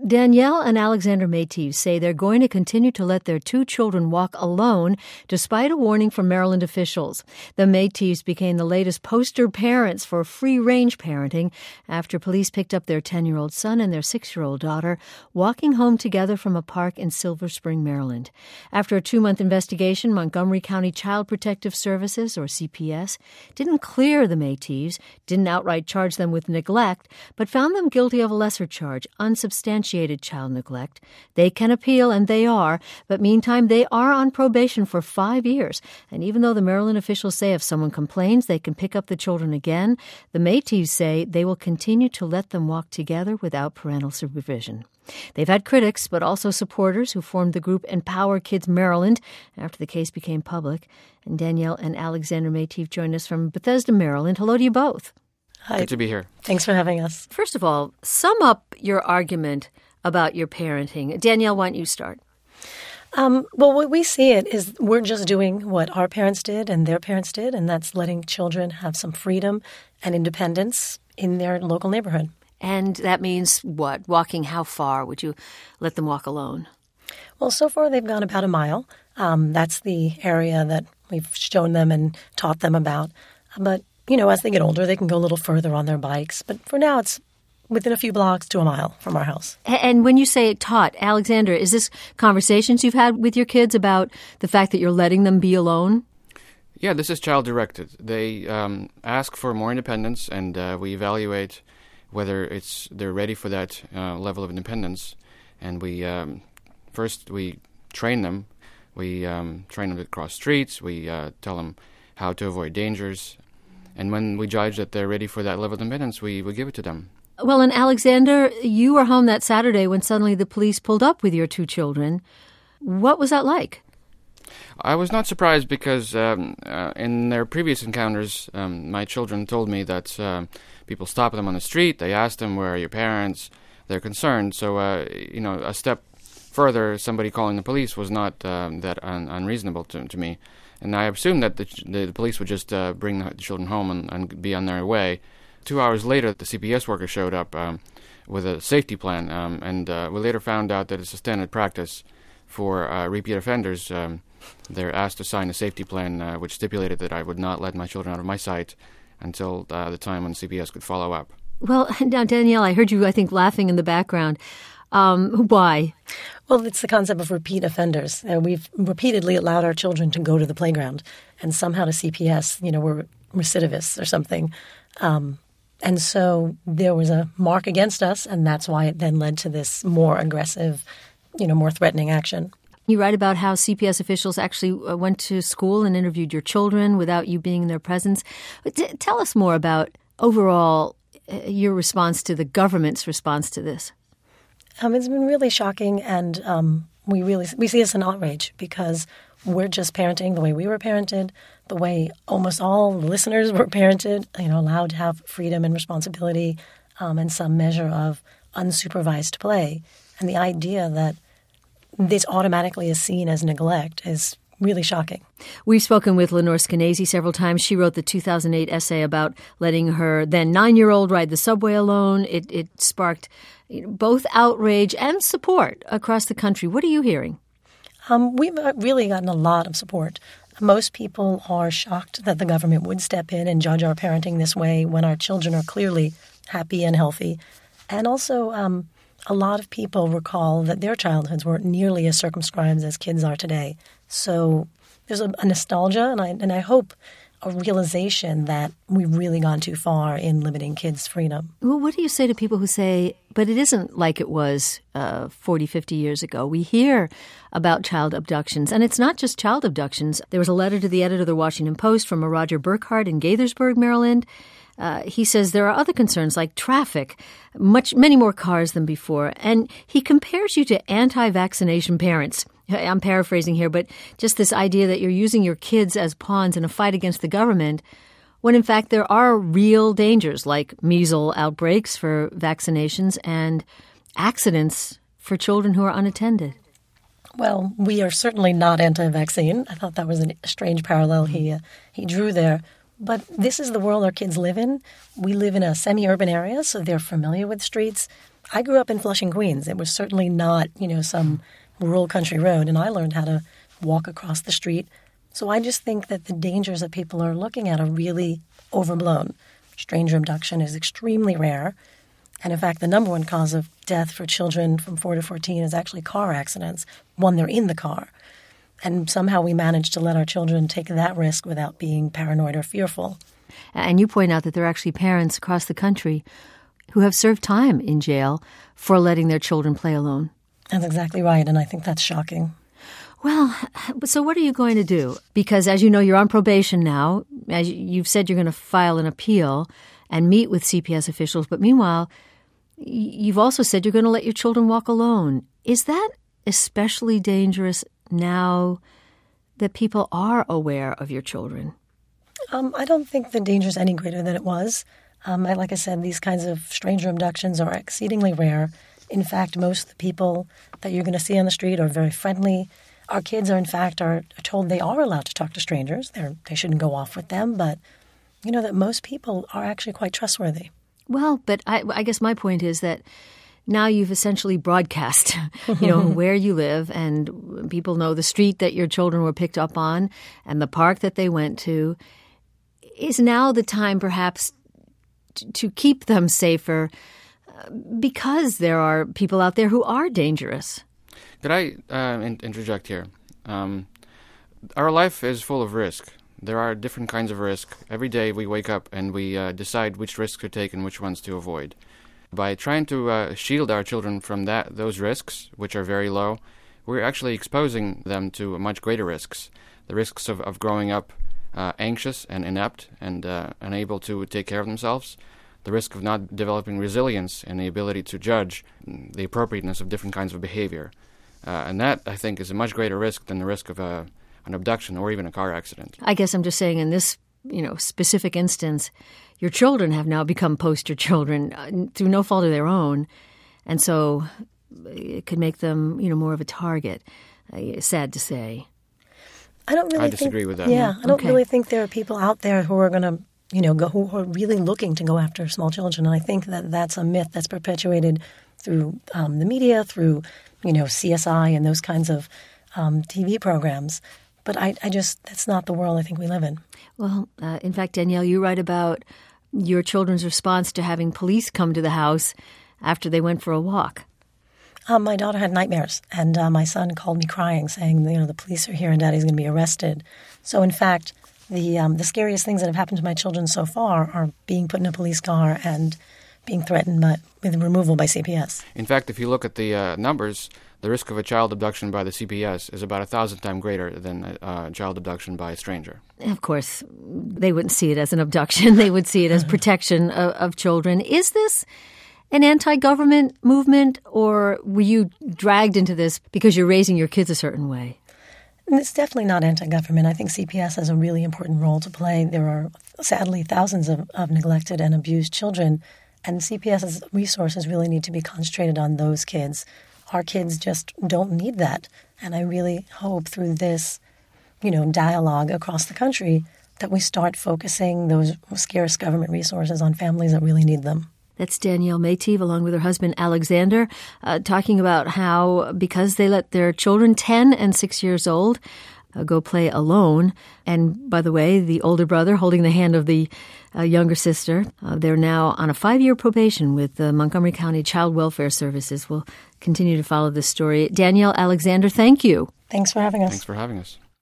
Danielle and Alexander Métis say they're going to continue to let their 2 children walk alone despite a warning from Maryland officials. The Métis became the latest poster parents for free-range parenting after police picked up their 10-year-old son and their 6-year-old daughter walking home together from a park in Silver Spring, Maryland. After a 2-month investigation, Montgomery County Child Protective Services, or CPS, didn't clear the Métis, didn't outright charge them with neglect, but found them guilty of a lesser charge, unsubstantiated child neglect. They can appeal, and they are, but meantime, they are on probation for 5 years. And even though the Maryland officials say if someone complains, they can pick up the children again, the Métis say they will continue to let them walk together without parental supervision. They've had critics, but also supporters who formed the group Empower Kids Maryland after the case became public. And Danielle and Alexander Métis join us from Bethesda, Maryland. Hello to you both. Hi. Good to be here. Thanks for having us. First of all, sum up your argument about your parenting. Danielle, why don't you start? Well, what we see it is we're just doing what our parents did and their parents did, and that's letting children have some freedom and independence in their local neighborhood. And that means what? Walking how far? Would you let them walk alone? Well, so far they've gone about a mile. That's the area that we've shown them and taught them about. But, as they get older, they can go a little further on their bikes. But for now, it's within a few blocks to a mile from our house. And when you say taught, Alexander, is this conversations you've had with your kids about the fact that you're letting them be alone? Yeah, this is child-directed. They ask for more independence, and we evaluate whether they're ready for that level of independence. And we first train them. We train them to cross streets. We tell them how to avoid dangers. And when we judge that they're ready for that level of independence, we give it to them. Well, and Alexander, you were home that Saturday when suddenly the police pulled up with your 2 children. What was that like? I was not surprised because in their previous encounters, my children told me that people stopped them on the street. They asked them, "Where are your parents?" They're concerned. So, a step further, somebody calling the police was not that unreasonable to me. And I assumed that the police would just bring the children home and be on their way. 2 hours later, the CPS worker showed up with a safety plan, and we later found out that it's a standard practice for repeat offenders. They're asked to sign a safety plan which stipulated that I would not let my children out of my sight until the time when CPS could follow up. Well, now, Danielle, I heard you, I think, laughing in the background. Why? Well, it's the concept of repeat offenders. We've repeatedly allowed our children to go to the playground, and somehow to CPS, we're recidivists or something. And so there was a mark against us, and that's why it then led to this more aggressive, more threatening action. You write about how CPS officials actually went to school and interviewed your children without you being in their presence. Tell us more about overall your response to the government's response to this. It's been really shocking, and we see this in outrage because we're just parenting the way we were parented, the way almost all listeners were parented, allowed to have freedom and responsibility and some measure of unsupervised play. And the idea that this automatically is seen as neglect is really shocking. We've spoken with Lenore Skenazy several times. She wrote the 2008 essay about letting her then 9-year-old ride the subway alone. It sparked both outrage and support across the country. What are you hearing? We've really gotten a lot of support. Most people are shocked that the government would step in and judge our parenting this way when our children are clearly happy and healthy. And also, a lot of people recall that their childhoods weren't nearly as circumscribed as kids are today. So there's a nostalgia, and I hope a realization that we've really gone too far in limiting kids' freedom. Well, what do you say to people who say, but it isn't like it was 40, 50 years ago? We hear about child abductions, and it's not just child abductions. There was a letter to the editor of the Washington Post from a Roger Burkhart in Gaithersburg, Maryland. He says there are other concerns like traffic, many more cars than before, and he compares you to anti-vaccination parents. I'm paraphrasing here, but just this idea that you're using your kids as pawns in a fight against the government, when in fact there are real dangers like measles outbreaks for vaccinations and accidents for children who are unattended. Well, we are certainly not anti-vaccine. I thought that was a strange parallel he drew there. But this is the world our kids live in. We live in a semi-urban area, so they're familiar with streets. I grew up in Flushing, Queens. It was certainly not, some rural country road, and I learned how to walk across the street. So I just think that the dangers that people are looking at are really overblown. Stranger abduction is extremely rare. And in fact, the number one cause of death for children from 4 to 14 is actually car accidents when they're in the car. And somehow we manage to let our children take that risk without being paranoid or fearful. And you point out that there are actually parents across the country who have served time in jail for letting their children play alone. That's exactly right, and I think that's shocking. Well, so what are you going to do? Because as you know, you're on probation now. As you've said, you're going to file an appeal and meet with CPS officials. But meanwhile, you've also said you're going to let your children walk alone. Is that especially dangerous now that people are aware of your children? I don't think the danger is any greater than it was. Like I said, these kinds of stranger abductions are exceedingly rare. In fact, most of the people that you're going to see on the street are very friendly. Our kids are, in fact, are told they are allowed to talk to strangers. They shouldn't go off with them, but that most people are actually quite trustworthy. Well, but I guess my point is that now you've essentially broadcast, where you live, and people know the street that your children were picked up on and the park that they went to. Is now the time perhaps to keep them safer because there are people out there who are dangerous? Could I interject here? Our life is full of risk. There are different kinds of risk. Every day we wake up and we decide which risks to take and which ones to avoid. By trying to shield our children from those risks, which are very low, we're actually exposing them to much greater risks. The risks of growing up anxious and inept and unable to take care of themselves. The risk of not developing resilience and the ability to judge the appropriateness of different kinds of behavior. And that, I think, is a much greater risk than the risk of an abduction or even a car accident. I guess I'm just saying in this, specific instance, your children have now become poster children through no fault of their own. And so it could make them, more of a target. Sad to say. I disagree with that. Yeah, I don't really think there are people out there who are going to, who are really looking to go after small children. And I think that that's a myth that's perpetuated through the media, through, CSI and those kinds of TV programs. But that's not the world I think we live in. Well, in fact, Danielle, you write about your children's response to having police come to the house after they went for a walk. My daughter had nightmares, and my son called me crying, saying, the police are here and Daddy's going to be arrested. So, in fact, the scariest things that have happened to my children so far are being put in a police car and being threatened with removal by CPS. In fact, if you look at the numbers, the risk of a child abduction by the CPS is about 1,000 times greater than a child abduction by a stranger. Of course, they wouldn't see it as an abduction. They would see it as protection of children. Is this an anti-government movement, or were you dragged into this because you're raising your kids a certain way? It's definitely not anti-government. I think CPS has a really important role to play. There are, sadly, thousands of neglected and abused children, and CPS's resources really need to be concentrated on those kids. Our kids just don't need that. And I really hope through this, dialogue across the country that we start focusing those scarce government resources on families that really need them. That's Danielle Métive, along with her husband, Alexander, talking about how, because they let their children, 10 and 6 years old, go play alone. And by the way, the older brother holding the hand of the younger sister, they're now on a 5-year probation with the Montgomery County Child Welfare Services. We'll continue to follow this story. Danielle, Alexander, thank you. Thanks for having us. Thanks for having us.